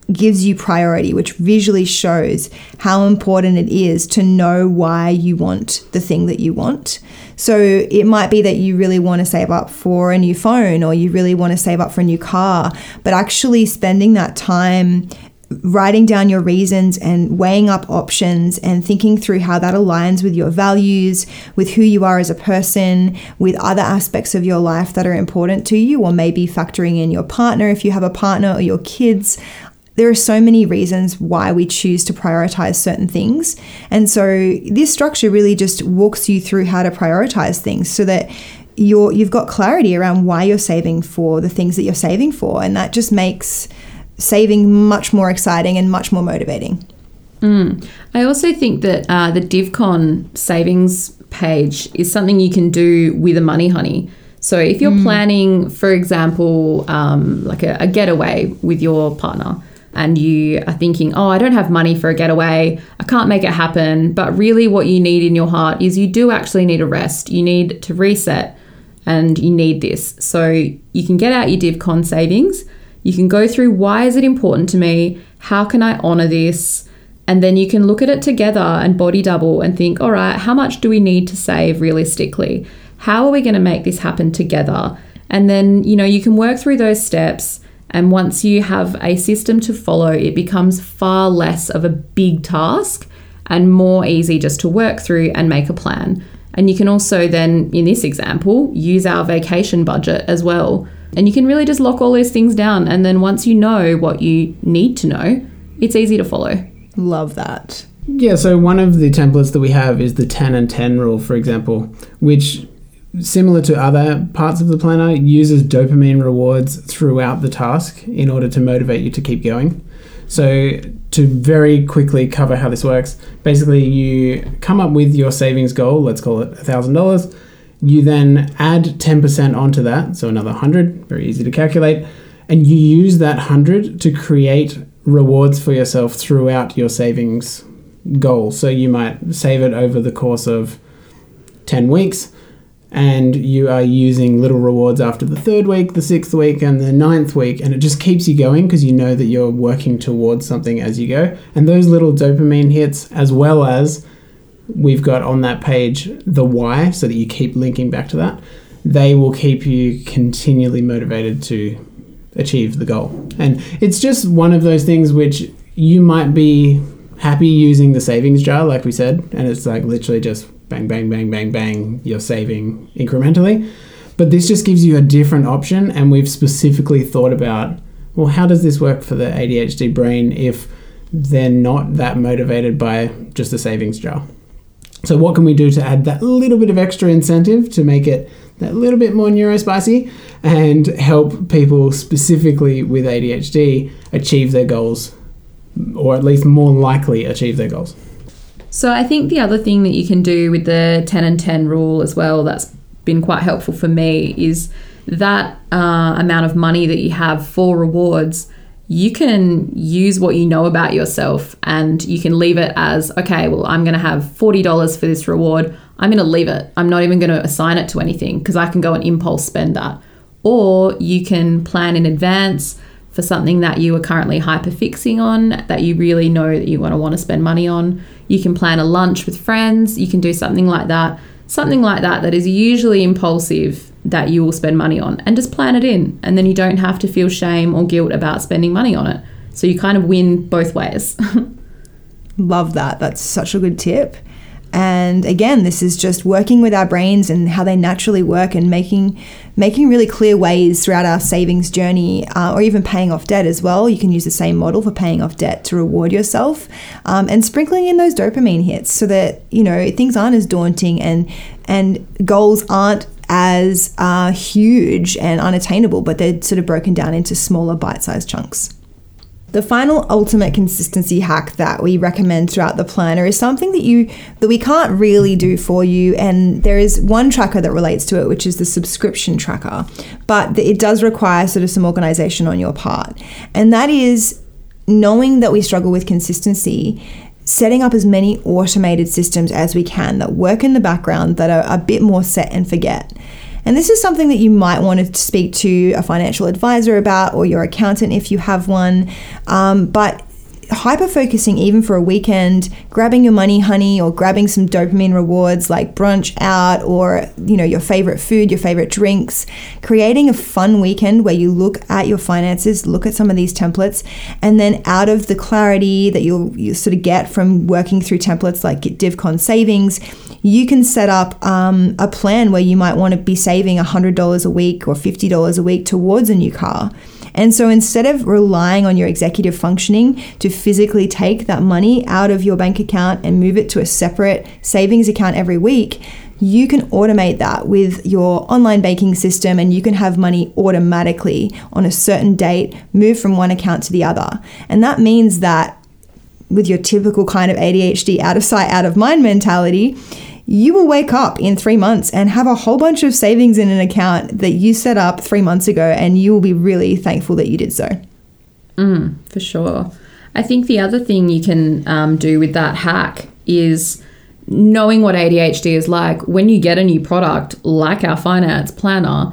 B: gives you priority, which visually shows how important it is to know why you want the thing that you want. So it might be that you really want to save up for a new phone, or you really want to save up for a new car, but actually spending that time writing down your reasons and weighing up options and thinking through how that aligns with your values, with who you are as a person, with other aspects of your life that are important to you, or maybe factoring in your partner if you have a partner, or your kids. There are so many reasons why we choose to prioritize certain things. And so this structure really just walks you through how to prioritize things so that you're, you've got clarity around why you're saving for the things that you're saving for. And that just makes saving much more exciting and much more motivating.
A: Mm. I also think that uh, the DivCon savings page is something you can do with a Money Honey. So if you're mm. planning, for example, um, like a, a getaway with your partner, and you are thinking, oh, I don't have money for a getaway, I can't make it happen. But really what you need in your heart is you do actually need a rest. You need to reset, and you need this. So you can get out your DivCon savings. You can go through, why is it important to me? How can I honor this? And then you can look at it together and body double and think, all right, how much do we need to save realistically? How are we going to make this happen together? And then, you know, you can work through those steps. And once you have a system to follow, it becomes far less of a big task and more easy just to work through and make a plan. And you can also then, in this example, use our vacation budget as well. And you can really just lock all those things down. And then once you know what you need to know, it's easy to follow.
B: Love that.
C: Yeah, so one of the templates that we have is the ten and ten rule, for example, which, similar to other parts of the planner, uses dopamine rewards throughout the task in order to motivate you to keep going. So to very quickly cover how this works, basically you come up with your savings goal, let's call it one thousand dollars. You then add ten percent onto that, so another one hundred, very easy to calculate, and you use that one hundred to create rewards for yourself throughout your savings goal. So you might save it over the course of ten weeks, and you are using little rewards after the third week, the sixth week, and the ninth week, and it just keeps you going because you know that you're working towards something as you go. And those little dopamine hits, as well as we've got on that page the why, so that you keep linking back to that, they will keep you continually motivated to achieve the goal. And it's just one of those things which you might be happy using the savings jar, like we said, and it's like literally just bang, bang, bang, bang, bang, you're saving incrementally. But this just gives you a different option, and we've specifically thought about, well, how does this work for the A D H D brain if they're not that motivated by just a savings jar? So what can we do to add that little bit of extra incentive to make it that little bit more neurospicy and help people specifically with A D H D achieve their goals, or at least more likely achieve their goals?
A: So I think the other thing that you can do with the ten and ten rule as well, that's been quite helpful for me, is that uh, amount of money that you have for rewards, you can use what you know about yourself, and you can leave it as, okay, well, I'm going to have forty dollars for this reward. I'm going to leave it. I'm not even going to assign it to anything because I can go and impulse spend that. Or you can plan in advance for something that you are currently hyperfixing on, that you really know that you want to want to spend money on. You can plan a lunch with friends. You can do something like that. Something like that that is usually impulsive that you will spend money on, and just plan it in. And then you don't have to feel shame or guilt about spending money on it. So you kind of win both ways.
B: Love that. That's such a good tip. And again, this is just working with our brains and how they naturally work, and making making really clear ways throughout our savings journey, uh, or even paying off debt as well. You can use the same model for paying off debt to reward yourself, um, and sprinkling in those dopamine hits so that, you know, things aren't as daunting and and goals aren't as uh, huge and unattainable, but they're sort of broken down into smaller bite-sized chunks. The final ultimate consistency hack that we recommend throughout the planner is something that you that we can't really do for you, and there is one tracker that relates to it, which is the subscription tracker, but it does require sort of some organization on your part, and that is knowing that we struggle with consistency, setting up as many automated systems as we can that work in the background that are a bit more set and forget. And this is something that you might want to speak to a financial advisor about, or your accountant if you have one. Um, but hyper-focusing even for a weekend, grabbing your money honey or grabbing some dopamine rewards like brunch out, or, you know, your favorite food, your favorite drinks, creating a fun weekend where you look at your finances, look at some of these templates, and then out of the clarity that you'll you sort of get from working through templates like DivCon Savings, you can set up um, a plan where you might want to be saving one hundred dollars a week or fifty dollars a week towards a new car. And so instead of relying on your executive functioning to physically take that money out of your bank account and move it to a separate savings account every week, you can automate that with your online banking system, and you can have money automatically on a certain date move from one account to the other. And that means that with your typical kind of A D H D out of sight, out of mind mentality, you will wake up in three months and have a whole bunch of savings in an account that you set up three months ago, and you will be really thankful that you did so.
A: Mm, for sure. I think the other thing you can um, do with that hack is knowing what A D H D is like. When you get a new product like our finance planner,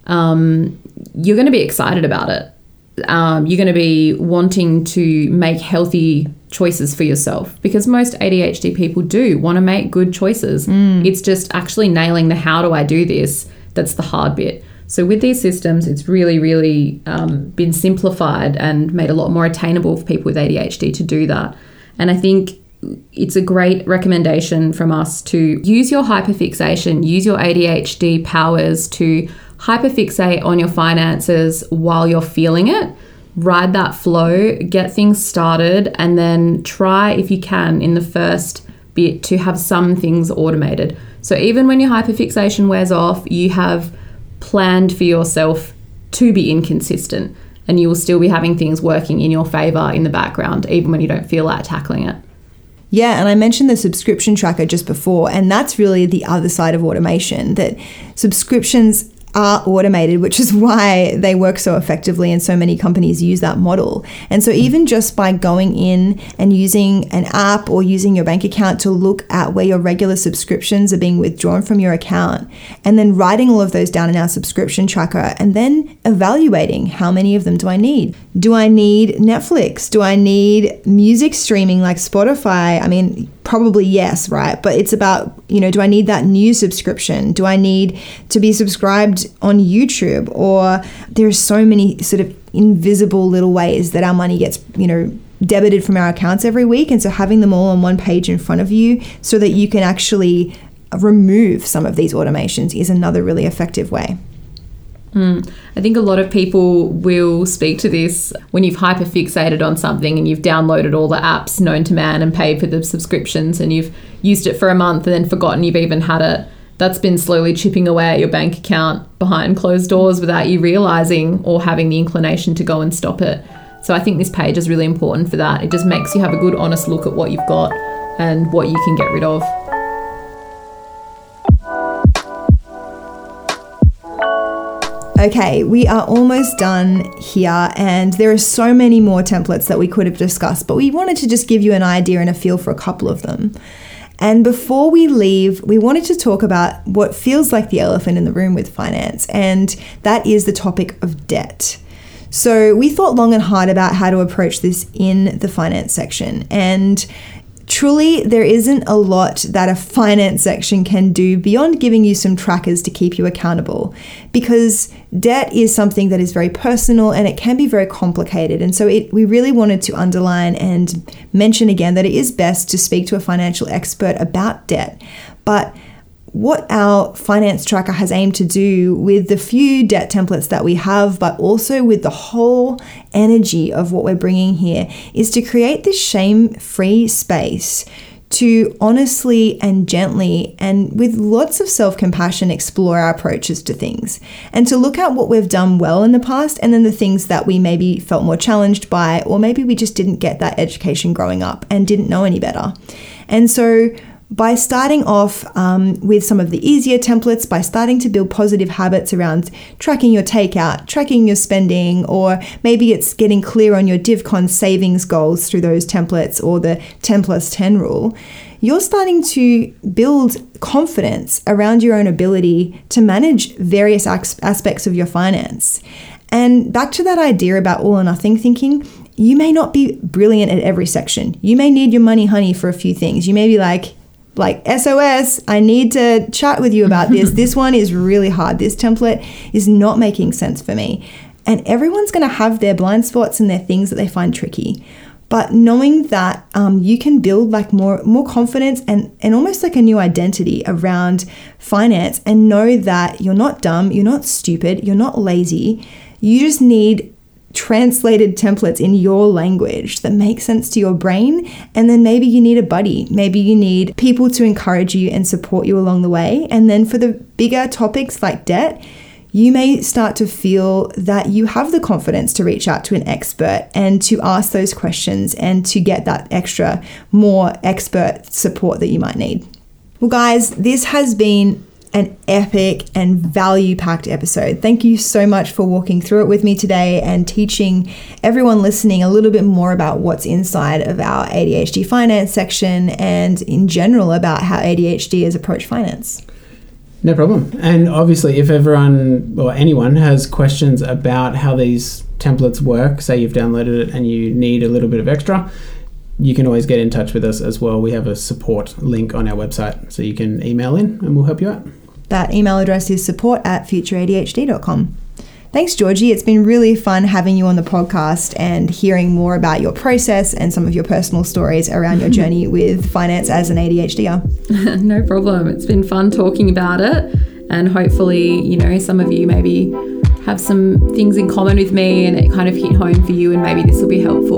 A: um, you're going to be excited about it. Um, you're going to be wanting to make healthy choices for yourself, because most A D H D people do want to make good choices. Mm. It's just actually nailing the how do I do this that's the hard bit. So with these systems, it's really, really um, been simplified and made a lot more attainable for people with A D H D to do that. And I think it's a great recommendation from us to use your hyperfixation, use your A D H D powers to hyperfixate on your finances while you're feeling it. Ride that flow, get things started, and then try, if you can, in the first bit to have some things automated. So even when your hyperfixation wears off, you have planned for yourself to be inconsistent, and you will still be having things working in your favor in the background, even when you don't feel like tackling it.
B: Yeah, and I mentioned the subscription tracker just before, and that's really the other side of automation, that subscriptions are automated, which is why they work so effectively and so many companies use that model. And so even just by going in and using an app or using your bank account to look at where your regular subscriptions are being withdrawn from your account, and then writing all of those down in our subscription tracker, and then evaluating how many of them do I need? Do I need Netflix? Do I need music streaming like Spotify? I mean, probably yes, right? But it's about, you know, do I need that new subscription? Do I need to be subscribed on YouTube? Or there's so many sort of invisible little ways that our money gets, you know, debited from our accounts every week. And so having them all on one page in front of you so that you can actually remove some of these automations is another really effective way.
A: Mm. I think a lot of people will speak to this when you've hyperfixated on something and you've downloaded all the apps known to man and paid for the subscriptions, and you've used it for a month and then forgotten you've even had it. That's been slowly chipping away at your bank account behind closed doors without you realizing or having the inclination to go and stop it. So I think this page is really important for that. It just makes you have a good, honest look at what you've got and what you can get rid of.
B: Okay, we are almost done here, and there are so many more templates that we could have discussed, but we wanted to just give you an idea and a feel for a couple of them. And before we leave, we wanted to talk about what feels like the elephant in the room with finance, and that is the topic of debt. So we thought long and hard about how to approach this in the finance section, and truly, there isn't a lot that a finance section can do beyond giving you some trackers to keep you accountable, because debt is something that is very personal and it can be very complicated. And so it, we really wanted to underline and mention again that it is best to speak to a financial expert about debt. But what our finance tracker has aimed to do with the few debt templates that we have, but also with the whole energy of what we're bringing here, is to create this shame-free space to honestly and gently and with lots of self-compassion explore our approaches to things, and to look at what we've done well in the past and then the things that we maybe felt more challenged by, or maybe we just didn't get that education growing up and didn't know any better. And so By starting off um, with some of the easier templates, by starting to build positive habits around tracking your takeout, tracking your spending, or maybe it's getting clear on your DivCon savings goals through those templates or the ten plus ten rule, you're starting to build confidence around your own ability to manage various aspects of your finance. And back to that idea about all or nothing thinking, you may not be brilliant at every section. You may need your money honey for a few things. You may be like, like S O S, I need to chat with you about this. This one is really hard. This template is not making sense for me. And everyone's going to have their blind spots and their things that they find tricky. But knowing that um, you can build like more more confidence and, and almost like a new identity around finance, and know that you're not dumb, you're not stupid, you're not lazy. You just need translated templates in your language that make sense to your brain. And then maybe you need a buddy. Maybe you need people to encourage you and support you along the way. And then for the bigger topics like debt, you may start to feel that you have the confidence to reach out to an expert and to ask those questions and to get that extra, more expert support that you might need. Well, guys, this has been an epic and value-packed episode. Thank you so much for walking through it with me today and teaching everyone listening a little bit more about what's inside of our A D H D finance section and in general about how A D H D has approached finance.
C: No problem. And obviously, if everyone or anyone has questions about how these templates work, say you've downloaded it and you need a little bit of extra, you can always get in touch with us as well. We have a support link on our website, so you can email in and we'll help you out.
B: That email address is support at future A D H D dot com. Thanks, Georgie. It's been really fun having you on the podcast and hearing more about your process and some of your personal stories around your journey with finance as an A D H D R.
A: No problem. It's been fun talking about it, and hopefully, you know, some of you maybe have some things in common with me and it kind of hit home for you, and maybe this will be helpful.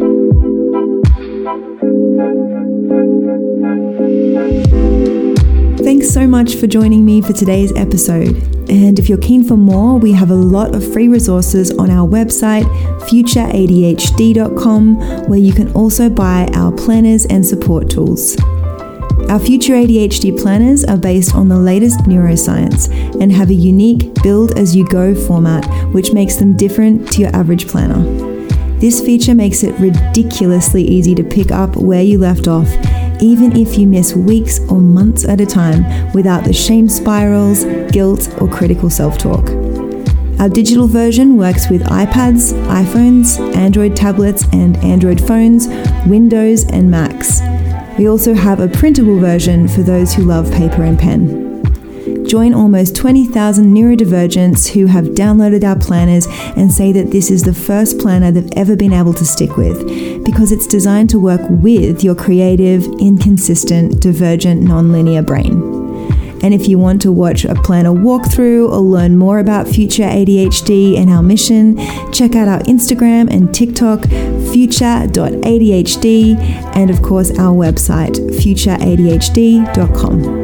B: Thanks so much for joining me for today's episode. And if you're keen for more, we have a lot of free resources on our website, future A D H D dot com, where you can also buy our planners and support tools. Our Future A D H D planners are based on the latest neuroscience and have a unique build-as-you-go format, which makes them different to your average planner. This feature makes it ridiculously easy to pick up where you left off, even if you miss weeks or months at a time without the shame spirals, guilt, or critical self-talk. Our digital version works with iPads, iPhones, Android tablets and Android phones, Windows and Macs. We also have a printable version for those who love paper and pen. Join almost twenty thousand neurodivergents who have downloaded our planners and say that this is the first planner they've ever been able to stick with, because it's designed to work with your creative, inconsistent, divergent, nonlinear brain. And if you want to watch a planner walkthrough or learn more about Future A D H D and our mission, check out our Instagram and TikTok, future dot A D H D, and of course our website, future A D H D dot com.